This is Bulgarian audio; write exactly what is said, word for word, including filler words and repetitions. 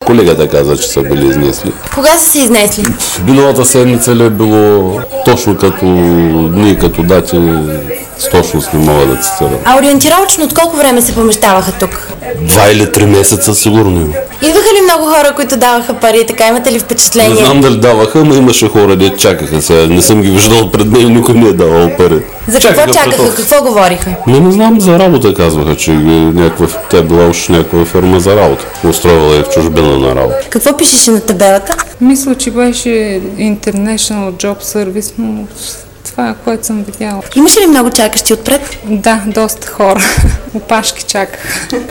колегата каза, че са били изнесли. Кога са се изнесли? Миналата седмица ли е било точно като дни, като дати, с точност не мога да цитирам. А ориентировъчно от колко време се помещаваха тук? Два или три месеца сигурно има. Идваха ли много хора, които даваха пари? Така имате ли впечатление? Не знам дали даваха, но имаше хора, де чакаха. Сега не съм ги виждал пред мен, никой не е давал пари. За какво чакаха? чакаха? Какво говориха? Не, не знам, за работа казваха, че някаква, тя била още някаква фирма за работа. Устроила е в чужбина на работа. Какво пишеше на табелата? Мисля, че беше International Job Service, но това е, което съм видяла. Имаше ли много чакащи отпред? Да, доста хора. Опашки чакаха.